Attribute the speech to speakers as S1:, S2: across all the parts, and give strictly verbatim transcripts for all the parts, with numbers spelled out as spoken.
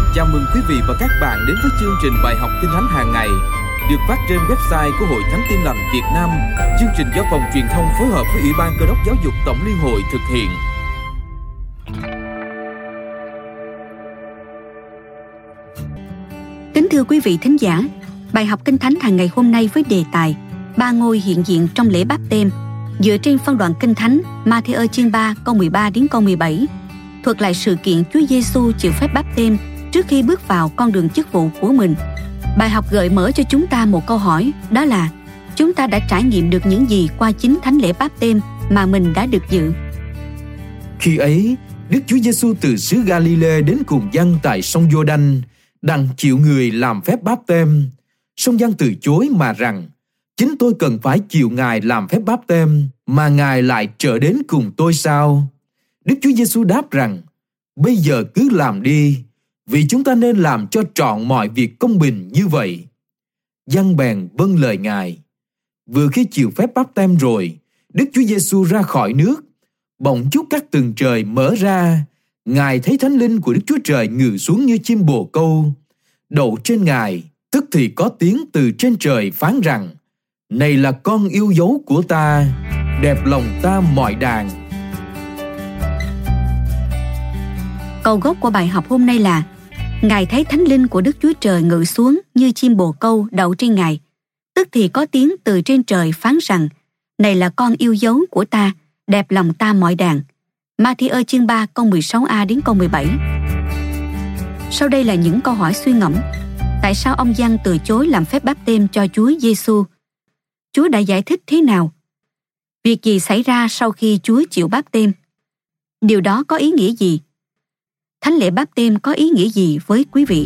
S1: Chào mừng quý vị và các bạn đến với chương trình bài học Kinh Thánh hàng ngày được phát trên website của Hội Thánh Tin Lành Việt Nam. Chương trình do phòng truyền thông phối hợp với Ủy ban Cơ đốc Giáo dục Tổng Liên hội thực hiện.
S2: Kính thưa quý vị thính giả, bài học Kinh Thánh hàng ngày hôm nay với đề tài Ba ngôi hiện diện trong lễ báp têm, dựa trên phân đoạn Kinh Thánh Ma-thi-ơ chương ba câu mười ba đến câu mười bảy, thuật lại sự kiện Chúa Giêsu chịu phép báp têm trước khi bước vào con đường chức vụ của mình. Bài học gợi mở cho chúng ta một câu hỏi, đó là chúng ta đã trải nghiệm được những gì qua chính thánh lễ báp têm mà mình đã được dự.
S3: Khi ấy, Đức Chúa Giêsu từ xứ Ga-li-lê đến cùng dân tại sông Giô-đanh, đặng chịu người làm phép báp têm. Song dân từ chối mà rằng: chính tôi cần phải chịu Ngài làm phép báp têm, mà Ngài lại trở đến cùng tôi sao? Đức Chúa Giêsu đáp rằng: bây giờ cứ làm đi, vì chúng ta nên làm cho trọn mọi việc công bình như vậy. Dân bèn vâng lời Ngài. Vừa khi chịu phép báp têm rồi, Đức Chúa Giêsu ra khỏi nước. Bỗng chốc các tầng trời mở ra, Ngài thấy Thánh Linh của Đức Chúa Trời ngự xuống như chim bồ câu, đậu trên Ngài. Tức thì có tiếng từ trên trời phán rằng: này là con yêu dấu của ta, đẹp lòng ta mọi đàn.
S2: Câu gốc của bài học hôm nay là: Ngài thấy Thánh Linh của Đức Chúa Trời ngự xuống như chim bồ câu đậu trên Ngài. Tức thì có tiếng từ trên trời phán rằng: này là con yêu dấu của ta, đẹp lòng ta mọi đàn. Ma-thi-ơ chương ba câu mười sáu a đến câu mười bảy. Sau đây là những câu hỏi suy ngẫm. Tại sao ông Giăng từ chối làm phép báp têm cho Chúa Giêsu? Chúa đã giải thích thế nào? Việc gì xảy ra sau khi Chúa chịu báp têm? Điều đó có ý nghĩa gì? Thánh lễ báp têm có ý nghĩa gì với quý vị?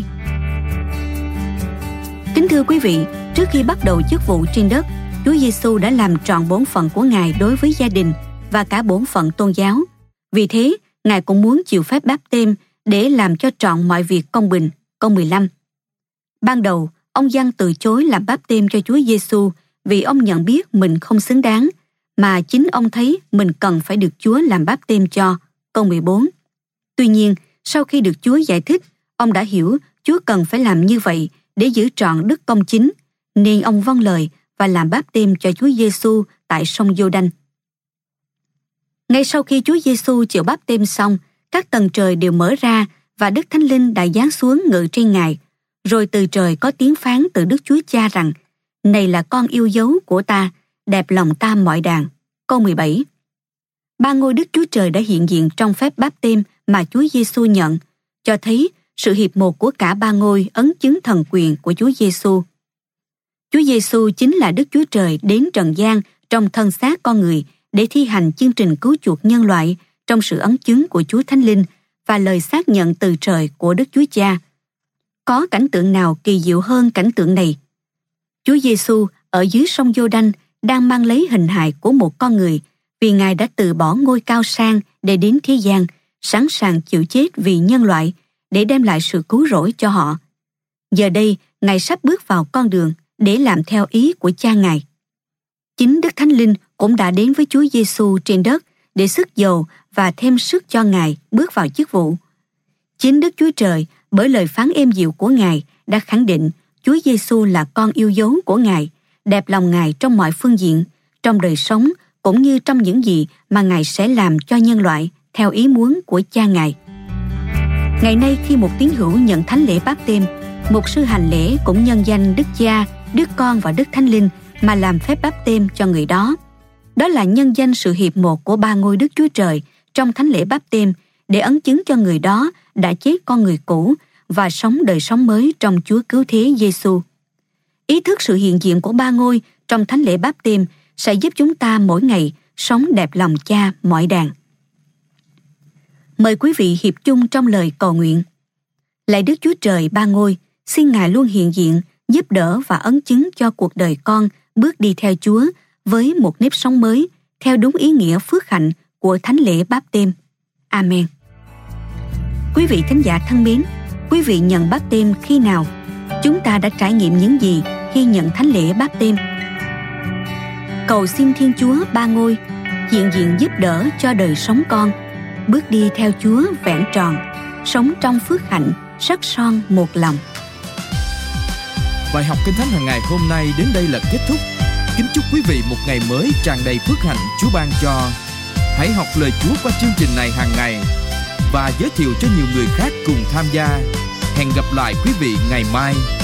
S2: Kính thưa quý vị, trước khi bắt đầu chức vụ trên đất, Chúa Giêsu đã làm trọn bổn phận của Ngài đối với gia đình và cả bổn phận tôn giáo. Vì thế, Ngài cũng muốn chịu phép báp têm để làm cho trọn mọi việc công bình. Câu mười lăm. Ban đầu, ông Giăng từ chối làm báp têm cho Chúa Giêsu vì ông nhận biết mình không xứng đáng, mà chính ông thấy mình cần phải được Chúa làm báp têm cho. Câu mười bốn. Tuy nhiên, sau khi được Chúa giải thích, ông đã hiểu Chúa cần phải làm như vậy để giữ trọn đức công chính, nên ông vâng lời và làm báp têm cho Chúa Giêsu tại sông Giô-đanh. Ngay sau khi Chúa Giêsu chịu báp têm xong, các tầng trời đều mở ra và Đức Thánh Linh đã giáng xuống ngự trên Ngài. Rồi từ trời có tiếng phán từ Đức Chúa Cha rằng: này là con yêu dấu của ta, đẹp lòng ta mọi đàn. Câu mười bảy. Ba ngôi Đức Chúa Trời đã hiện diện trong phép báp têm mà Chúa Giêsu nhận, cho thấy sự hiệp một của cả ba ngôi ấn chứng thần quyền của Chúa Giêsu. Chúa Giêsu chính là Đức Chúa Trời đến trần gian trong thân xác con người để thi hành chương trình cứu chuộc nhân loại trong sự ấn chứng của Chúa Thánh Linh và lời xác nhận từ trời của Đức Chúa Cha. Có cảnh tượng nào kỳ diệu hơn cảnh tượng này? Chúa Giêsu ở dưới sông Giô-đanh đang mang lấy hình hài của một con người, vì Ngài đã từ bỏ ngôi cao sang để đến thế gian, sẵn sàng chịu chết vì nhân loại để đem lại sự cứu rỗi cho họ. Giờ đây, Ngài sắp bước vào con đường để làm theo ý của Cha Ngài. Chính Đức Thánh Linh cũng đã đến với Chúa Giêsu trên đất để sức dầu và thêm sức cho Ngài bước vào chức vụ. Chính Đức Chúa Trời, bởi lời phán êm dịu của Ngài, đã khẳng định Chúa Giêsu là con yêu dấu của Ngài, đẹp lòng Ngài trong mọi phương diện, trong đời sống cũng như trong những gì mà Ngài sẽ làm cho nhân loại theo ý muốn của Cha Ngài. Ngày nay, khi một tín hữu nhận thánh lễ báp têm, mục sư hành lễ cũng nhân danh Đức Cha, Đức Con và Đức Thánh Linh mà làm phép báp têm cho người đó. Đó là nhân danh sự hiệp một của ba ngôi Đức Chúa Trời trong thánh lễ báp têm để ấn chứng cho người đó đã chết con người cũ và sống đời sống mới trong Chúa Cứu Thế Giêsu. Ý thức sự hiện diện của ba ngôi trong thánh lễ báp têm sẽ giúp chúng ta mỗi ngày sống đẹp lòng Cha mọi đàn. Mời quý vị hiệp chung trong lời cầu nguyện. Lạy Đức Chúa Trời ba ngôi, xin Ngài luôn hiện diện, giúp đỡ và ấn chứng cho cuộc đời con bước đi theo Chúa với một nếp sống mới theo đúng ý nghĩa phước hạnh của thánh lễ báp têm. Amen. Quý vị thính giả thân mến, quý vị nhận báp têm khi nào? Chúng ta đã trải nghiệm những gì khi nhận thánh lễ báp têm? Cầu xin Thiên Chúa ba ngôi hiện diện giúp đỡ cho đời sống con, bước đi theo Chúa vẹn tròn. sống trong phước hạnh, sắc son một lòng.
S1: Bài học Kinh Thánh hàng ngày hôm nay đến đây là kết thúc. Kính chúc quý vị một ngày mới tràn đầy phước hạnh Chúa ban cho. Hãy học lời Chúa qua chương trình này hàng ngày và giới thiệu cho nhiều người khác cùng tham gia. Hẹn gặp lại quý vị ngày mai.